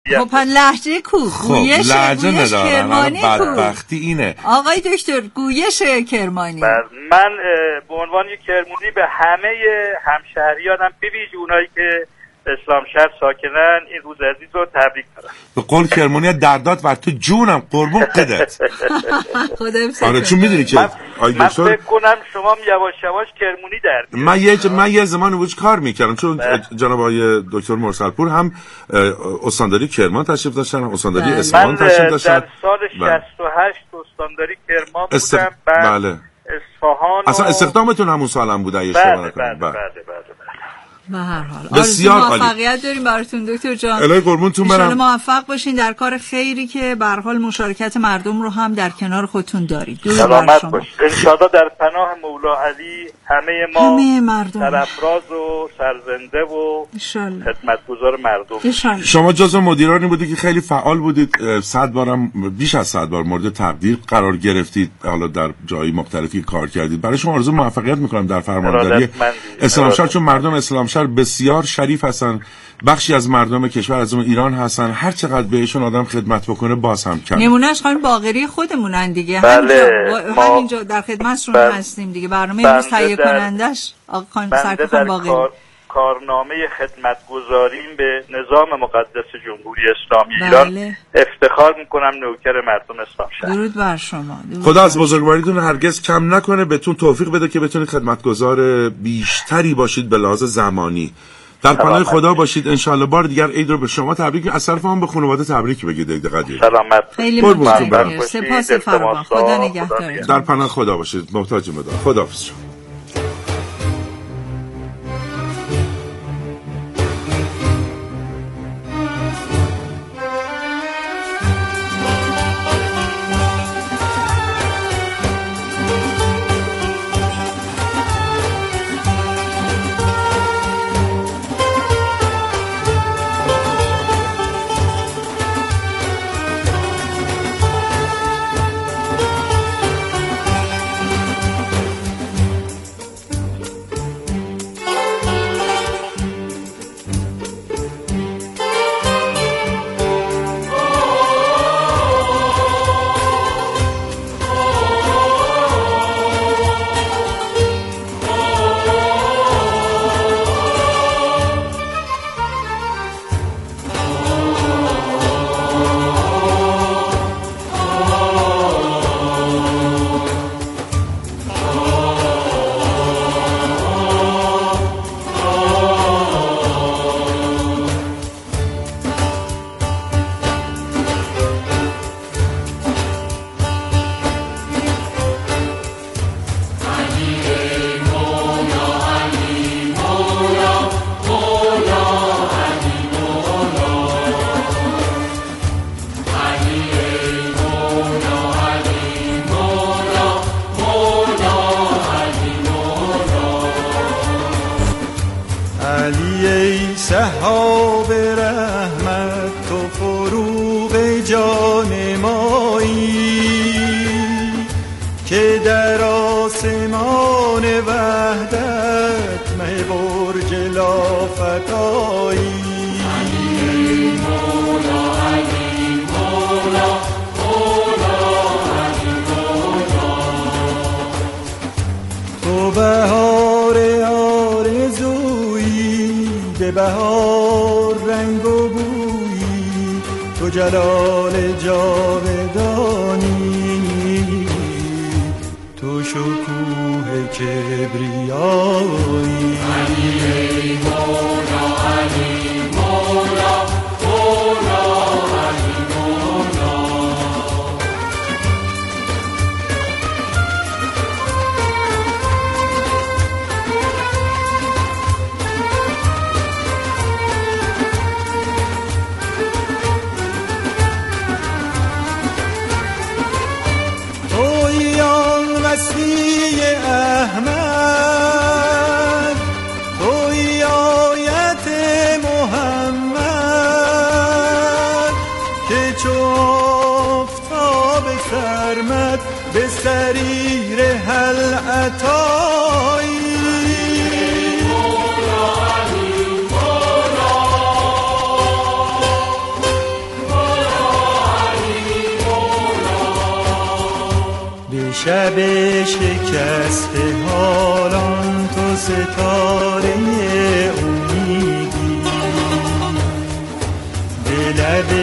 خب لهجه کو؟ گویش کرمانی کو؟ بدبختی اینه. آقای دکتر گویش کرمانی. من به عنوان یک کرمانی به همه همشهریانم به ویژه اونایی که اسلام شهر ساکنن این روز عزیز رو تبریک دارم. به قول کرمانی دردات و تو جونم قربون قدت. آره چون میدونی که من فکر کنم شما یواش یواش کرمانی در من یه زمان وجود کار میکردم چون جناب آقای دکتر مرسلپور هم استانداری کرمان تشریف داشتن، هم استانداری اصفهان تشریف داشتن. من در سال 68 استانداری کرمان بودم. بله. اصفهان اصلا استخدامتون همون سالم بوده اشتباه نکنم. بله. به هر حال بسیار موفقیت داریم براتون دکتر جان. الهی قربونتون برم. ان شاء الله موفق باشین در کار خیری که به هر حال مشارکت مردم رو هم در کنار خودتون دارید. سلامت باشید. ان شاء الله در پناه مولا علی همه مردم سرافراز و سرزنده و خدمتگزار مردم. شما جزو مدیرانی بودید که خیلی فعال بودید، 100 بارم بیش از 100 بار مورد تقدیر قرار گرفتید، حالا در جای مختلفی کار کردید. برای شما آرزو موفقیت میکنم در فرمانداری اسلام شهر، چون مردم اسلام شهر بسیار شریف هستن، بخشی از مردم کشور از اون ایران هستن، هر چقدر بهشون آدم خدمت بکنه باز هم کم. نمونهش خانم باقری خودمونن دیگه. همینجا در خدمتشون هستیم دیگه. برنامه امروز تهیه کنندش آقا خانم سرکار باقری. کارنامه خدمتگزاریم به نظام مقدس جمهوری اسلامی ایران افتخار میکنم نوکر مردم اسلام شهر. درود بر شما. خدا از بزرگواریتون هرگز کم نکنه، بهتون توفیق بده که بتونید خدمتگزار بیشتری باشید به لحاظ زمانی. در پناه خدا باشید. انشالله بار دیگر عید رو به شما تبریک، از طرف هم به خانواده تبریک بگید. سلامت. خیلی متشکرم. سپاس فراوان. خدا نگهدار. در پناه خدا باشید. محتاج مدار. خداحافظ. سحاب رحمت تو فروغ جان مایی که در آسمان وحدت مه برج لافتایی. تو بهار آرزویی به بهار رنگ و بویی، تو جلال جاودانی، تو شکوه کبریایی. علی مولا علی مولا مولا علی مولا. وصی احمد، توی آیت محمد که چو آفتاب سرمد به سریر هل عطایی. شب شکست حالان تو ستاره امیدی، به لب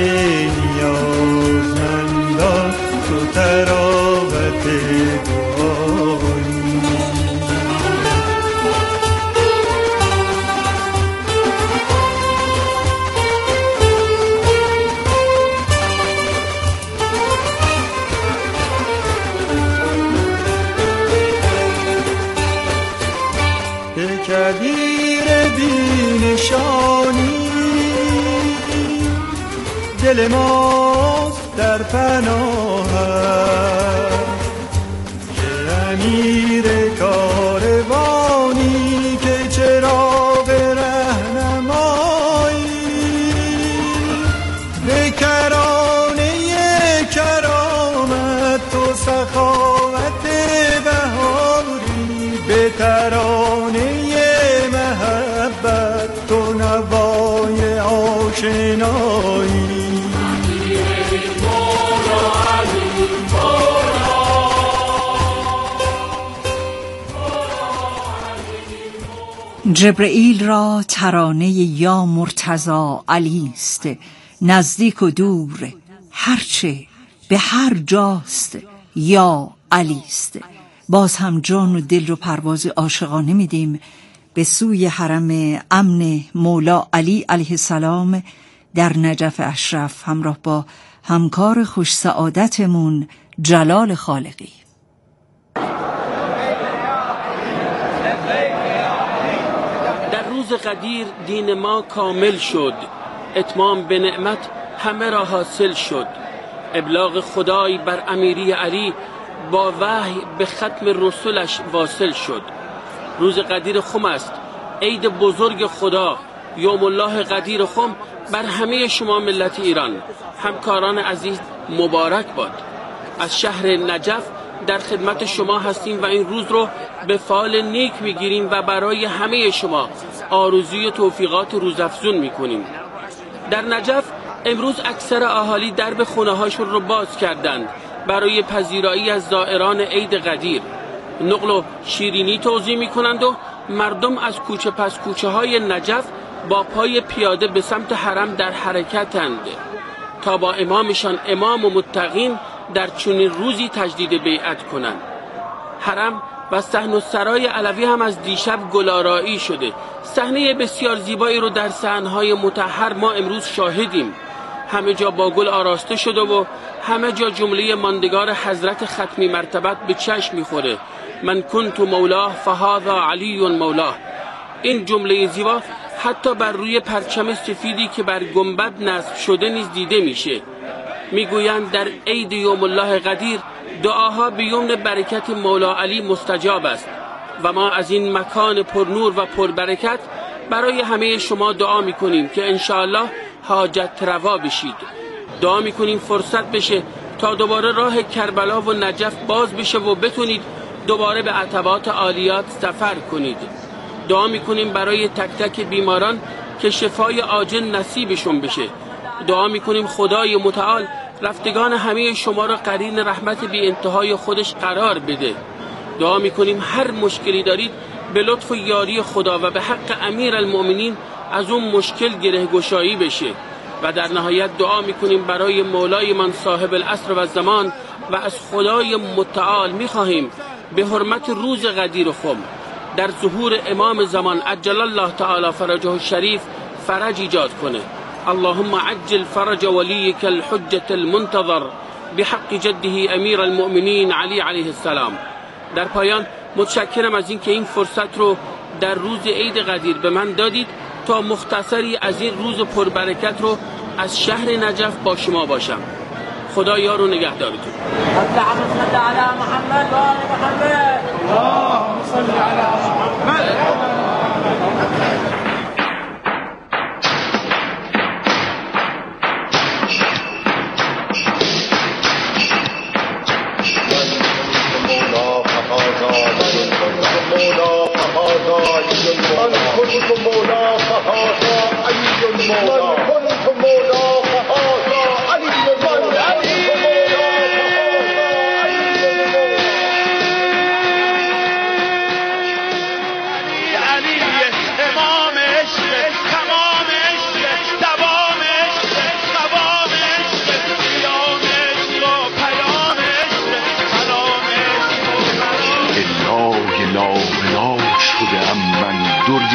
نیازمندان تو تراوت دعایی. کبیر بینشانی دل ماست در پناهت، که امیر کاروانی که چراغ رهنمایی، به کرانه کرامت تو سخاوت بهاری، به ترانه تو نوای آشنایی. جبرئیل را ترانه یا مرتضی علی است، نزدیک و دور هرچه به هر جاست یا علی است. باز هم جان و دل رو پرواز عاشقانه میدیم به سوی حرم امن مولا علی علیه السلام در نجف اشرف، همراه با همکار خوش سعادتمون جلال خالقی. در روز قدیر دین ما کامل شد، اتمام به نعمت همه را حاصل شد. ابلاغ خدای بر امیری علی با وحی به ختم رسولش واصل شد. روز قدیر خم است، عید بزرگ خدا، یوم الله قدیر خم بر همه شما ملت ایران. همکاران عزیز مبارک باد. از شهر نجف در خدمت شما هستیم و این روز رو به فال نیک میگیریم و برای همه شما آرزوی توفیقات روزافزون میکنیم. در نجف امروز اکثر اهالی درب خونه هاشون رو باز کردند برای پذیرایی از زائران عید قدیر. نقل و شیرینی توزیع میکنند و مردم از کوچه پس کوچه های نجف با پای پیاده به سمت حرم در حرکتند تا با امامشان امام و متقین در چنین روزی تجدید بیعت کنند. حرم و صحن و سرای علوی هم از دیشب گلارایی شده. صحنه بسیار زیبایی رو در صحنهای مطهر ما امروز شاهدیم. همه جا با گل آراسته شده و همه جا جمله ماندگار حضرت ختمی مرتبت به چشم میخوره: من کنت مولاه فهذا علی مولاه. این جمله زیبا حتی بر روی پرچم سفیدی که بر گنبد نصب شده نیز دیده میشه. میگویند در عید یوم الله قدیر دعاها به یمن برکت مولا علی مستجاب است و ما از این مکان پرنور و پربرکت برای همه شما دعا میکنیم که انشاءالله حاجت روا بشید. دعا میکنیم فرصت بشه تا دوباره راه کربلا و نجف باز بشه و بتونید دوباره به عتبات عالیات سفر کنید. دعا میکنیم برای تک تک بیماران که شفای عاجل نصیبشون بشه. دعا میکنیم خدای متعال رفتگان همه شما را قرین رحمت بی انتهای خودش قرار بده. دعا میکنیم هر مشکلی دارید به لطف و یاری خدا و به حق امیر المؤمنین از اون مشکل گره گشایی بشه. و در نهایت دعا میکنیم برای مولای من صاحب العصر و زمان و از خدای متعال میخواهیم به حرمت روز قدیر خم در ظهور امام زمان عجل الله تعالی فرجه الشریف فرج ایجاد کنه. اللهم عجل فرج ولیک الحجة المنتظر بحق جده امیر المؤمنین علی علیه السلام. در پایان متشکرم از این که این فرصت رو در روز عید قدیر به من دادید تا مختصری از این روز پربرکت رو از شهر نجف با شما باشم. خدا یار و نگهدارتون. اللهم صل علی محمد و آل محمد. اللهم صل علی محمد.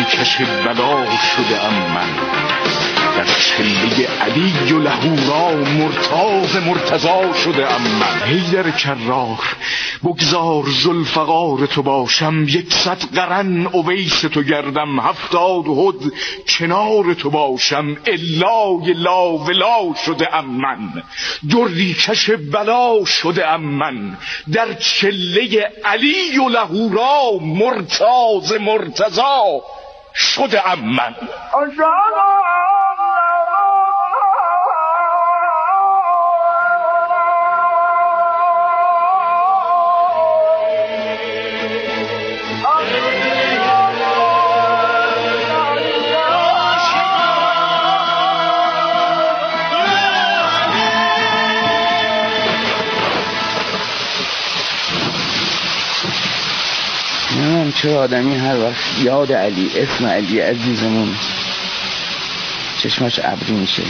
دردی کش بلا شده ام من، در چله علی و لهورا مرتاض مرتضا شده ام من. حیدر کرار بگذار ذوالفقار تو باشم، 100 قرن اویس تو گردم، 70 هد کنار تو باشم، الای لا ولا شده ام من. دردی کش بلا شده ام من، در چله علی و لهورا مرتاض مرتضا شده ام من. چرا آدمی هر وقت یاد علی، اسم علی عزیزمون، چشمش ابری میشه.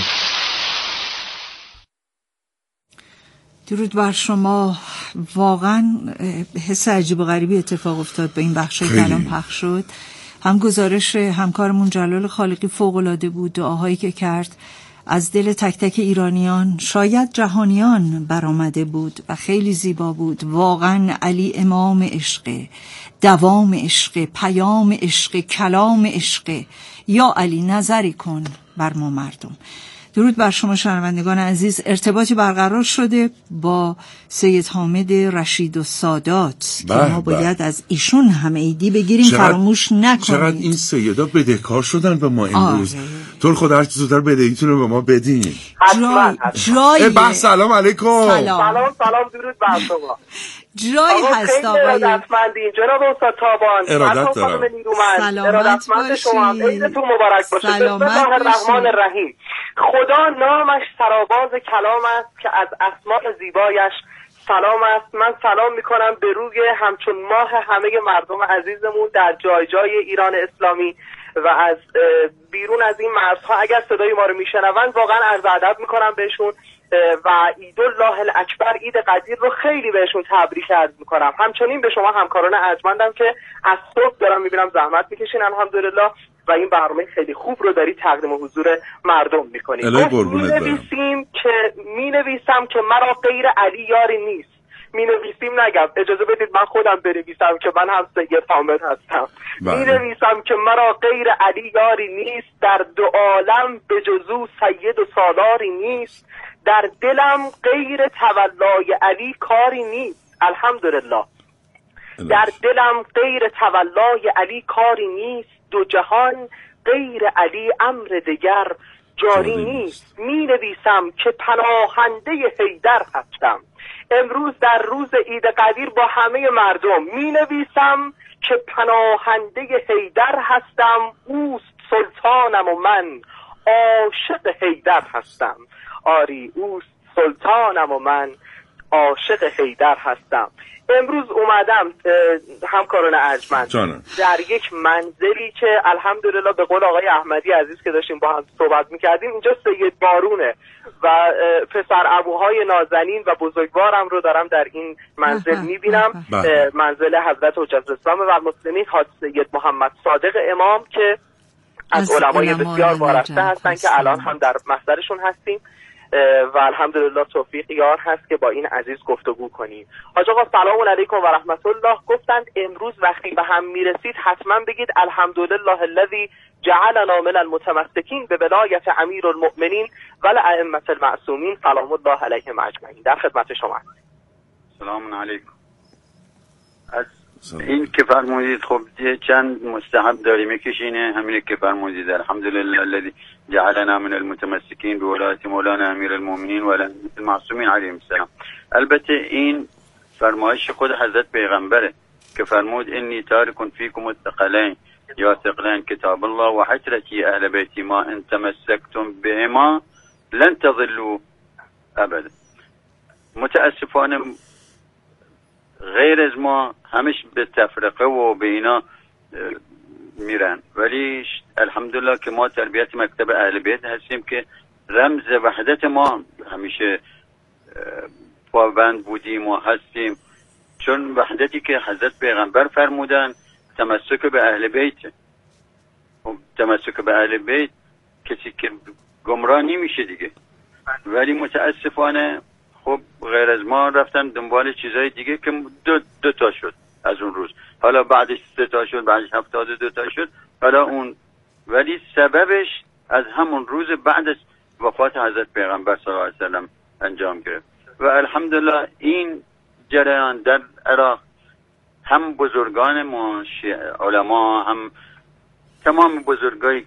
درود بر شما. واقعا حس عجیب و غریبی اتفاق افتاد به این بخشی که الان پخش شد. هم گزارش همکارمون جلال خالقی فوق‌العاده بود، دعاهایی که کرد از دل تک تک ایرانیان، شاید جهانیان برآمده بود و خیلی زیبا بود. واقعا علی امام عشق، دوام عشق، پیام عشق، کلام عشق. یا علی نظری کن بر ما مردم. درود بر شما شنوندگان عزیز. ارتباطی برقرار شده با سید حامد رشید و سادات که ما باید از ایشون هم عیدی بگیریم، فراموش نکنید. چقدر این سیدا بدهکار شدن به ما امروز. تو خدا هر چی زودتر بدهیتون رو به ما بدین. جای سلام علیکم. سلام درود بر شما. جایی هست آقای ارادتمندین جناب استاد تابان، ارادت دارم. ارادتمند شما. عیدتون مبارک باشه. بسم الله الرحمن الرحیم. خدا نامش سرآغاز کلام است که از اسماء زیبایش سلام است. من سلام میکنم به روی همچون ماه همه مردم عزیزمون در جای جای ایران اسلامی و از بیرون از این مرزها. اگر صدای ما رو میشنوند واقعا عرض ادب میکنم بهشون و عید الله الاکبر، عید قدیر رو خیلی بهشون تبریک عرض میکنم. همچنین به شما همکاران ارجمندم که از صبح دارم میبینم زحمت میکشین الحمدلله و این برنامه خیلی خوب رو داری تقدیم حضور مردم میکنید. مینویسم که مرا غیر علی یاری نیست. مینویسیم نگم، اجازه بدید من خودم بنویسم که من هم سید حامد هستم. مینویسم که مرا غیر علی یاری نیست، در دو عالم به جزو سید و سالاری نیست، در دلم غیر تولای علی کاری نیست. الحمدلله. در دلم غیر تولای علی کاری نیست، دو جهان غیر علی امر دیگر جاری نیست. می نویسم که پناهنده حیدر هستم. امروز در روز عید قدیر با همه مردم می نویسم که پناهنده حیدر هستم، اوست سلطانم و من عاشق حیدر هستم. آری اوست سلطانم و من عاشق حیدر هستم. امروز اومدم همکاران ارجمند در یک منزلی که الحمدلله به قول آقای احمدی عزیز که داشتیم با هم صحبت میکردیم، اینجا سید بارونه و پسر ابوهای نازنین و بزرگوارم رو دارم در این منزل میبینم. منزل حضرت حجت الاسلام و المسلمین حاج سید محمد صادق امام که از علمای بسیار وارسته هستن که الان هم در محضرشون هستیم و الحمدلله توفیق یار هست که با این عزیز گفتگو کنیم. حاج آقا سلام علیکم و رحمت الله. گفتند امروز وقتی به هم میرسید حتما بگید الحمدلله الذی جعلنا من المتمسکین به ولایت امیر المؤمنین و الائمه المعصومین سلام الله علیهم اجمعین. در خدمت شما. سلام علیکم. این که فرمودید خب چند مستحب داریم، یکیش اینه همین که فرمودید الحمدلله الذی جعلنا من المتمسکین به ولایت مولانا امیر المؤمنین و الائمه المعصومین علیهم السلام. البته این فرمایش خود حضرت پیغمبره که فرمود انی تارک فیکم الثقلین یا ثقلین کتاب الله و حجرتی اهل بیتی ما ان تمسکتم بهما لن تضلوا ابدا. متاسفانه غیر از ما همش به تفرقه و به اینا میرن، ولی الحمدلله که ما تربیت مکتب اهل بیت هستیم که رمز وحدت ما همیشه پابند بودیم و هستیم، چون وحدتی که حضرت پیغمبر فرمودن تمسک به اهل بیت تمسک به اهل بیت کسی که گمراه نمیشه دیگه. ولی متاسفانه خب غیر از ما رفتن دنبال چیزای دیگه که دو تا شد از اون روز، حالا بعدش 3 تا شد، بعدش 72 تا شد، حالا اون، ولی سببش از همون روز بعد از وفات حضرت پیغمبر صلی الله علیه و سلم انجام گرفت. و الحمدلله این جریان در عراق هم بزرگان ما علما، هم تمام بزرگای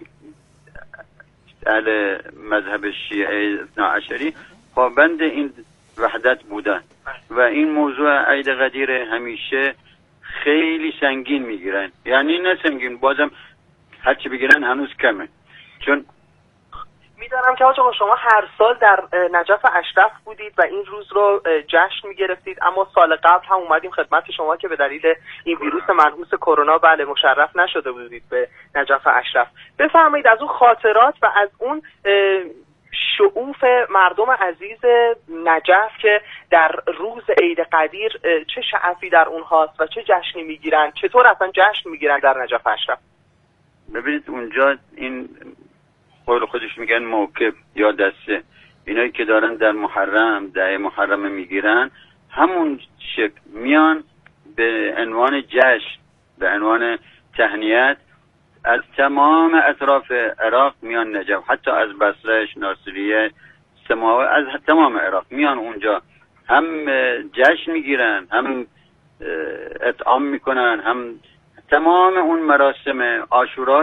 اهل مذهب شیعه اثناعشری پابند این وحدت بودن و این موضوع عید غدیر همیشه خیلی سنگین میگیرن، یعنی نه سنگین، بازم هرچی بگیرن هنوز کمه. چون میدانم که آقا شما هر سال در نجف اشرف بودید و این روز رو جشن میگرفتید، اما سال قبل هم اومدیم خدمت شما که به دلیل این ویروس منحوس کرونا بله مشرف نشده بودید به نجف اشرف. بفرمایید از اون خاطرات و از اون شعوف مردم عزیز نجف که در روز عید قدیر چه شعفی در اونهاست و چه جشنی میگیرن، چطور اصلا جشن میگیرن در نجف اشرف؟ ببینید اونجا این قول خودش میگن موکب یا دسته، اینایی که دارن در محرم 10 محرم میگیرن همون شکل میان به عنوان جشن، به عنوان تهنیت از تمام اطراف عراق میان نجف، حتی از بصره، ناصریه، سماوه، از تمام عراق میان اونجا، هم جشن میگیرن، هم اطعام میکنن، هم تمام اون مراسم عاشورا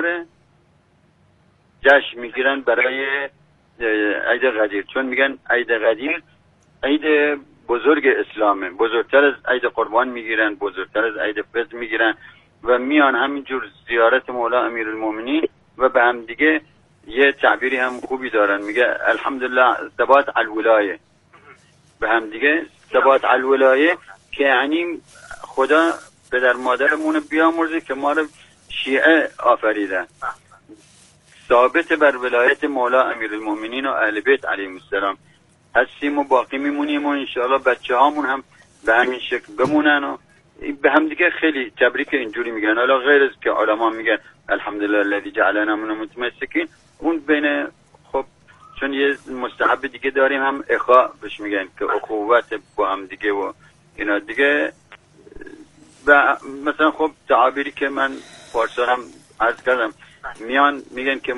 جشن میگیرن برای عید غدیر. چون میگن عید غدیر عید بزرگ اسلامه، بزرگتر از عید قربان میگیرن، بزرگتر از عید فطر میگیرن و میان همینجور زیارت مولا امیرالمومنین و به هم دیگه یه تعبیری هم خوبی دارن، میگه الحمدلله ثبات الولایه، به هم دیگه ثبات الولایه، که یعنی خدا پدر مادرمون بیامرزه که ما رو شیعه آفریدن، ثابت بر ولایت مولا امیرالمومنین و اهل بیت علیهم السلام هستیم و باقی میمونیم و انشاءالله بچه هامون هم به همین شکل بمونن و به هم دیگه خیلی تبریک اینجوری میگن. حالا غیر از که علما میگن الحمدلله الذی جعلنا من المتمسکین، اون بین خب چون یه مستحب دیگه داریم هم اخا بهش میگن که اخوت با هم دیگه و اینا دیگه. و مثلا خب تعابیری که من پارسال هم عرض کردم میان میگن که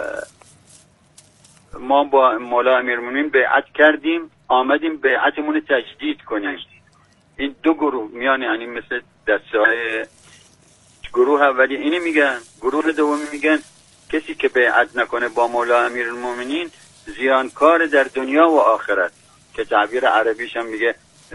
ما با مولا امیرالمومنین بیعت کردیم، آمدیم بیعتمون تجدید کنیم. این دو گروه میان، یعنی مثل دسته‌های گروه اولی اینی میگن، گروه دومی میگن کسی که بیعت نکنه با مولا امیرالمومنین زیانکار در دنیا و آخرت، که تعبیر عربیش هم میگه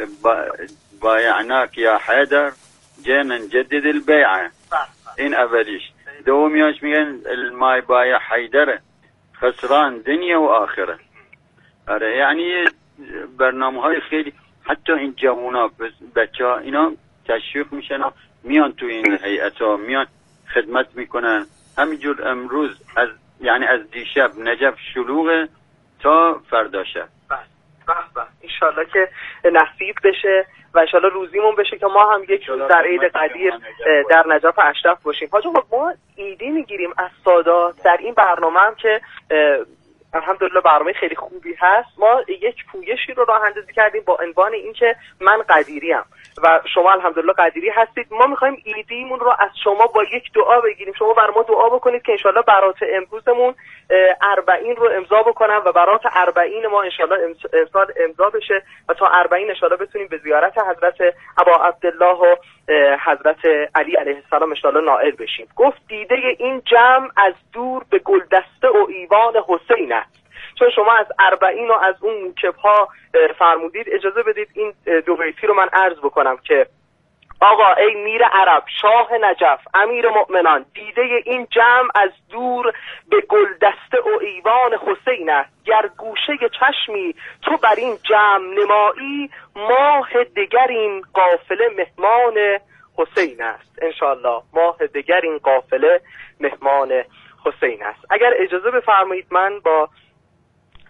بایعناک یا حیدر جانا جدد البیعه. این اولیش. دومیاش میگن المای بای حیدر خسران دنیا و آخرت. آره یعنی برنامه‌های خیلی، حتی این جوونا بچه‌ها اینا تشویق میشن و میان تو این هیئت‌ها میان خدمت میکنن. همینجور امروز از دیشب نجف شلوغه تا فردا شب. بله انشالله که نصیب بشه و انشالله روزیمون بشه که ما هم یک روز در عید قدیر در نجف اشرف باشیم. حاج آقا ما ایدی میگیریم از سادات در این برنامه هم که الحمدلله برنامه خیلی خوبی هست. ما یک پویشی رو راه اندازی کردیم با عنوان این که من قدیریم و شما الحمدلله قدیری هستید. ما میخوایم ایدیمون رو از شما با یک دعا بگیریم. شما بر ما دعا بکنید که انشالله برات امروزمون 40 رو امضا بکنم و برات 40 ما انشالله امضا بشه و تا 40 انشالله بتونیم به زیارت حضرت ابا عبدالله و حضرت علی علیه السلام انشالله نائل بشیم. گفت دیده این جمع از دور به گلدسته و ایوان حسین است. چون شما از 40 و از اون موکب‌ها فرمودید، اجازه بدید این دو بیتی رو من عرض بکنم که آقا ای میر عرب شاه نجف امیر مؤمنان، دیده این جمع از دور به گلدسته و ایوان حسین است. گر گوشه چشمی تو بر این جمع نمایی، ماه دگر این قافله مهمان حسین است. انشالله ماه دگر این قافله مهمان حسین است. اگر اجازه بفرمایید من با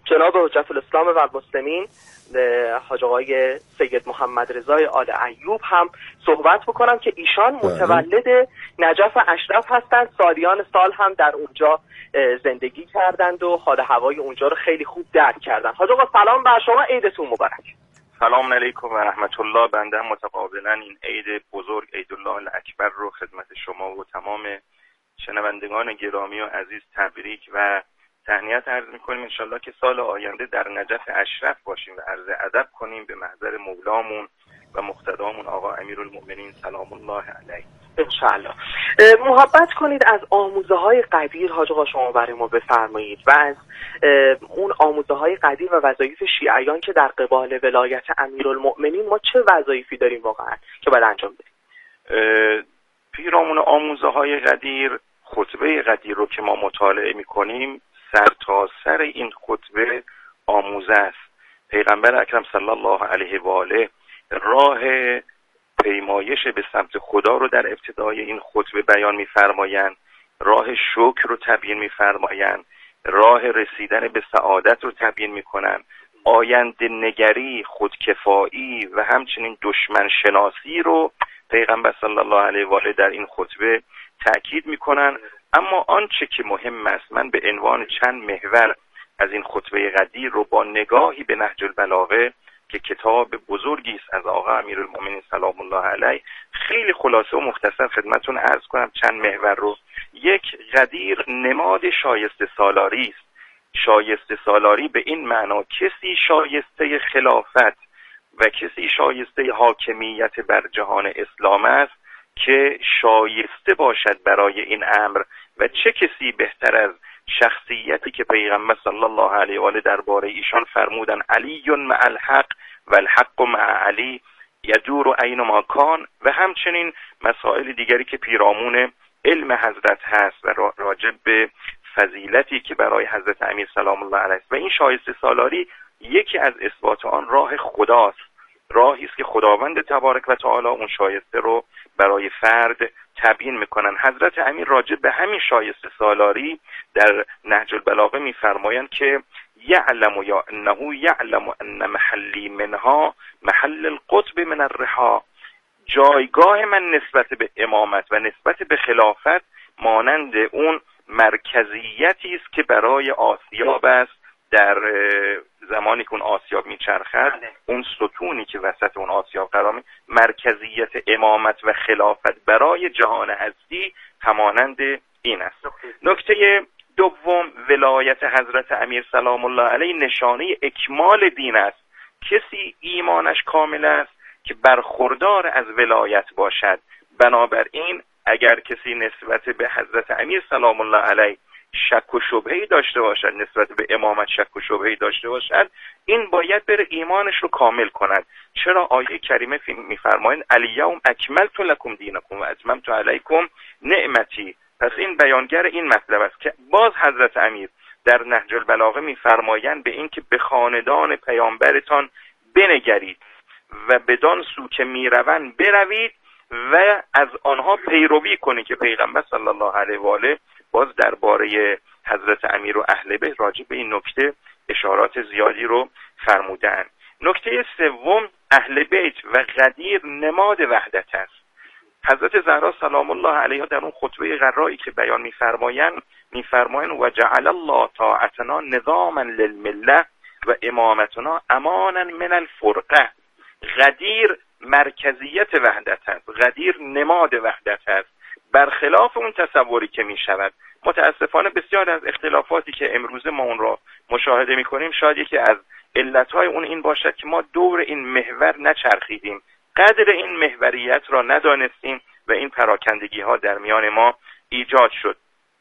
جناب حجت الاسلام و المسلمین حاج آقای سید محمد رضای آل ایوب هم صحبت بکنم که ایشان متولد نجف اشرف هستند. سالیان سال هم در اونجا زندگی کردند و حال هوای اونجا رو خیلی خوب درک کردند. حاج آقا سلام بر شما، عیدتون مبارک. سلام علیکم و رحمت الله. بنده هم متقابلا این عید بزرگ عید الله الاکبر رو خدمت شما و تمام شنوندگان گرامی و عزیز تبریک و تهنیت عرض می‌کنیم. انشالله که سال آینده در نجف اشرف باشیم و عرض ادب کنیم به محضر مولامون و مقتدامون آقا امیرالمؤمنین سلام الله علیه. انشالله. محبت کنید از آموزه های قدیر حاج آقا شما برای ما بفرمایید و از اون آموزه های قدیر و وظایف شیعیان که در قبال ولایت امیرالمؤمنین ما چه وظایفی داریم واقعا که باید انجام بدیم. پیرامون آموزه های قدیر، خطبه قدیر رو که ما مطالعه می‌کنیم سر تا سر این خطبه آموزه است. پیغمبر اکرم صلی الله علیه و آله راه پیمایش به سمت خدا رو در ابتدای این خطبه بیان می‌فرمایند، راه شکر رو تبیین می‌فرمایند، راه رسیدن به سعادت رو تبیین می‌کنند، آینده نگری، خودکفایی و همچنین دشمن شناسی رو پیغمبر صلی الله علیه و آله در این خطبه تأکید می‌کنند. اما آنچه که مهم است، من به عنوان چند محور از این خطبه قدیر رو با نگاهی به نهج البلاغه که کتاب بزرگی است از آقا امیرالمؤمنین سلام الله علیه خیلی خلاصه و مختصر خدمتتون عرض کنم چند محور رو. یک، قدیر نماد شایسته سالاری است. شایسته سالاری به این معنا کسی شایسته خلافت و کسی شایسته حاکمیت بر جهان اسلام است که شایسته باشد برای این امر و چه کسی بهتر از شخصیتی که پیغمبر صلی الله علیه و آله درباره ایشان فرمودن علی مع الحق و الحق مع علی یدور اینما کان و همچنین مسائل دیگری که پیرامون علم حضرت هست و راجب به فضیلتی که برای حضرت امیر سلام الله علیه و این شایسته سالاری یکی از اثبات آن راه خداست، راهی است که خداوند تبارک و تعالی اون شایسته رو برای فرد تبیین میکنن. حضرت امیر راجع به همین شایسته سالاری در نهج البلاغه میفرمایند که یعلم یا انه یعلم ان محلی منها محل القطب من الرحا، جایگاه من نسبت به امامت و نسبت به خلافت مانند اون مرکزیتی است که برای آسیاب است. در زمانی که اون آسیاب میچرخد اون ستونی که وسط اون آسیاب قرار می مرکزیت امامت و خلافت برای جهان هستی همانند این است. نکته دوم، ولایت حضرت امیر سلام الله علیه نشانه اکمال دین است. کسی ایمانش کامل است که برخوردار از ولایت باشد. بنابراین اگر کسی نسبت به حضرت امیر سلام الله علیه شک و شبهه‌ای داشته باشد، نسبت به امامت شک و شبهه‌ای داشته باشد، این باید بره ایمانش رو کامل کند. چرا؟ آیه کریمه می‌فرمایند الیوم اکملت لکم دینکم و اتممت علیکم نعمتی. پس این بیانگر این مطلب است که باز حضرت امیر در نهج البلاغه می‌فرمایند به این که به خاندان پیامبرتان بنگرید و بدان سو که میروند بروید و از آنها پیروی کنید که پیغمبر صلی الله علیه و آله باز درباره حضرت امیر و اهل بیت راجع به این نکته اشارات زیادی رو فرمودند. نکته سوم، اهل بیت و قدیر نماد وحدت است. حضرت زهرا سلام الله علیها در اون خطبه غرایی که بیان می‌فرمایند و جعل الله طاعتنا نظاما للمله و امامتنا امانا من الفرقه. قدیر مرکزیت وحدت است، قدیر نماد وحدت است، برخلاف اون تصوری که می شود. متاسفانه بسیار از اختلافاتی که امروز ما اون را مشاهده می کنیم شاید یکی از علتهای اون این باشد که ما دور این محور نچرخیدیم، قدر این محوریت را ندانستیم و این پراکندگی ها در میان ما ایجاد شد.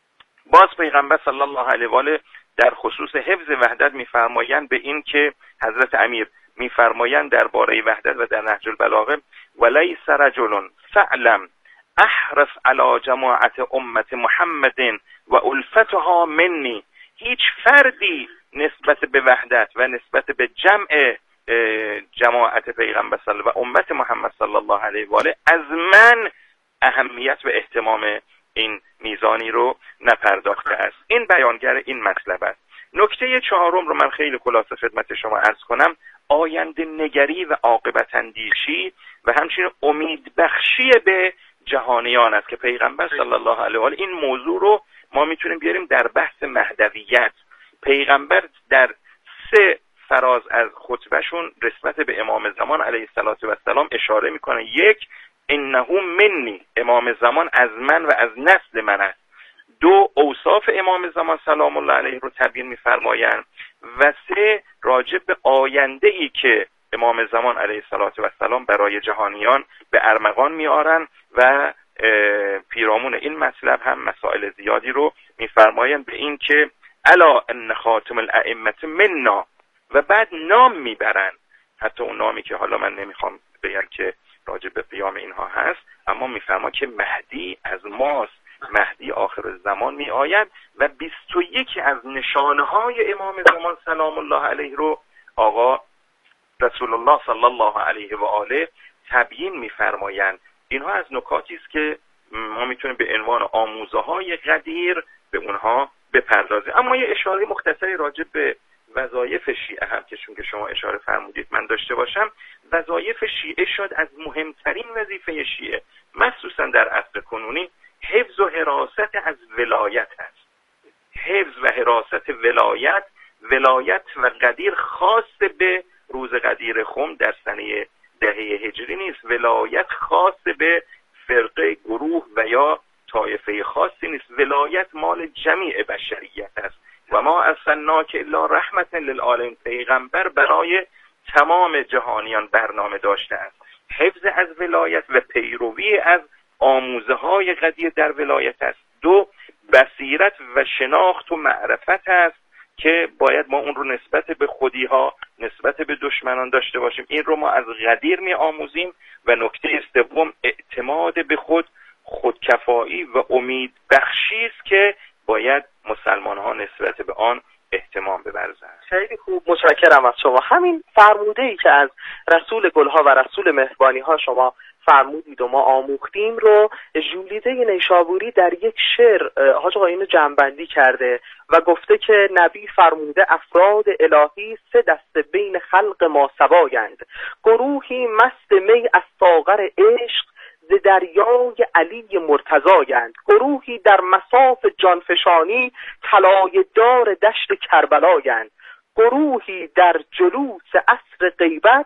باز پیغمبر صلی الله علیه و آله در خصوص حفظ وحدت می‌فرمایند به این که حضرت امیر می‌فرمایند درباره وحدت و در نهج البلاغه ولیس رجل فعلم احرص علی جماعت امت محمد و الفتها منی. هیچ فردی نسبت به وحدت و نسبت به جمع جماعت پیغمبر صلی و امت محمد صلی الله علیه و آله از من اهمیت و اهتمام این میزانی رو نپرداخته است. این بیانگر این مطلب است. نکته چهارم رو من خیلی خلاصه خدمت شما عرض کنم، آینده نگری و عاقبت اندیشی و همچنین امید بخشی به جهانیان است که پیغمبر صلی الله علیه و آله این موضوع رو ما میتونیم بیاریم در بحث مهدویت. پیغمبر در 3 فراز از خطبهشون نسبت به امام زمان علیه السلام اشاره میکنه. 1 انه منی، امام زمان از من و از نسل من است. 2 اوصاف امام زمان سلام الله علیه رو تبیین میفرمایند و 3 راجع به آینده ای که امام زمان علیه السلام برای جهانیان به ارمغان میارن و پیرامون این مطلب هم مسائل زیادی رو میفرمایند به این که الا ان خاتم الائمه منا و بعد نام میبرن، حتی اون نامی که حالا من نمیخوام بگم که راجع به قیام اینها هست، اما میفرما که مهدی از ماست، مهدی آخر زمان می آید و 21 از نشانه‌های امام زمان سلام الله علیه رو آقا رسول الله صلی الله علیه و آله تبیین می‌فرمایند. اینها از نکاتی است که ما میتونیم به عنوان آموزه‌های قدیر به اونها بپردازیم. اما یه اشاره مختصری راجع به وظایف شیعه هم که چون که شما اشاره فرمودید من داشته باشم. وظایف شیعه شاید از مهمترین وظیفه شیعه مخصوصا در عصر کنونی حفظ و حراست از ولایت است. حفظ و حراست ولایت و قدیر خاص به روز قدیر خم در سنه دهه هجری نیست. ولایت خاص به فرقه، گروه و یا طایفه خاصی نیست. ولایت مال جمیع بشریت است. و ما ارسلناک الا رحمتا للعالمین، پیغمبر برای تمام جهانیان برنامه داشته است. حفظ از ولایت و پیروی از آموزه های قدیر در ولایت است. 2 بصیرت و شناخت و معرفت است که باید ما اون رو نسبت به خودی ها، نسبت به دشمنان داشته باشیم. این رو ما از قدیر می آموزیم. و نکته 3 اعتماد به خودکفایی و امید بخشی است که باید مسلمان ها نسبت به آن احتمام بورزند. خیلی خوب، متشکرم از شما. همین فرموده ای که از رسول گلها و رسول مهربانی ها شما فرمودید و ما آموختیم رو ژولیده نیشابوری در یک شعر حاج آقا اینو جمع‌بندی کرده و گفته که نبی فرموده افراد الهی 3 دسته بین خلق ما سوایند، گروهی مست می از ساغر عشق ز دریای علی مرتضایند، گروهی در مصاف جانفشانی طلایه دار دشت کربلایند، گروهی در جلوس عصر غیبت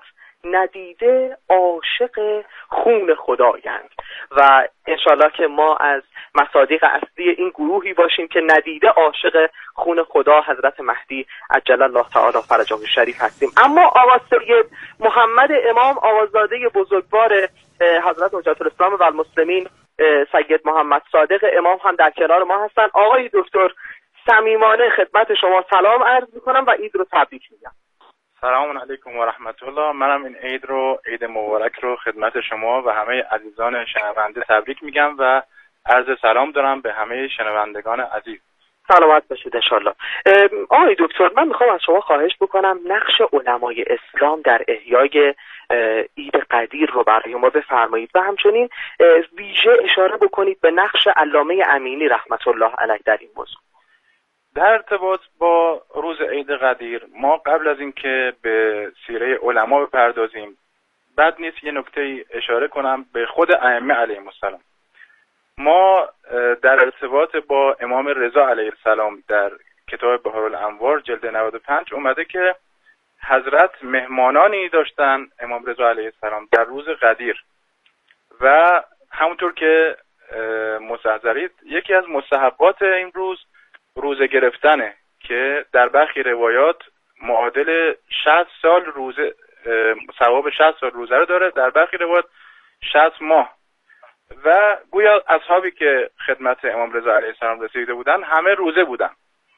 ندیده عاشق خون خدایند. و انشالله که ما از مصادیق اصلی این گروهی باشیم که ندیده عاشق خون خدا حضرت مهدی عجل الله تعالی فرجه الشریف هستیم. اما آقا سید محمد امام آواززاده بزرگوار حضرت حجت الاسلام و المسلمین سید محمد صادق امام هم در کنار ما هستن. آقای دکتر صمیمانه خدمت شما سلام عرض میکنم و عید رو تبریک میگم. سلام علیکم و رحمت الله. منم این عید مبارک رو خدمت شما و همه عزیزان شنونده تبریک میگم و عرض سلام دارم به همه شنوندگان عزیز. سلامت باشید انشالله. آقای دکتر من میخوام از شما خواهش بکنم نقش علمای اسلام در احیای عید قدیر رو برای ما بفرمایید و همچنین ویژه اشاره بکنید به نقش علامه امینی رحمت الله علیه در این موضوع. در ارتباط با روز عید قدیر ما قبل از اینکه به سیره علما بپردازیم بد نیست یه نکته اشاره کنم به خود ائمه علیهم السلام. ما در ارتباط با امام رضا علیه السلام در کتاب بهارالانوار جلد 95 اومده که حضرت مهمانانی داشتن امام رضا علیه السلام در روز قدیر و همونطور که مستحضرید یکی از مستحبات این روزه گرفتنه که در برخی روایات معادل 60 سال روزه ثواب 60 سال روزه رو داره، در برخی روایات 60 ماه. و گویا اصحابی که خدمت امام رضا علیه السلام رسیده بودن همه روزه بودن.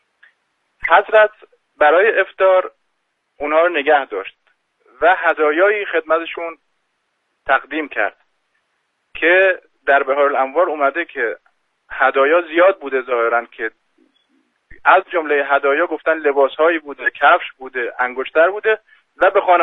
حضرت برای افطار اونها رو نگه داشت و هدایایی خدمتشون تقدیم کرد که در بهارالانوار اومده که هدایا زیاد بوده ظاهرا که از جمله هدایا گفتن لباسهایی بوده، کفش بوده، انگشتر بوده و به خانه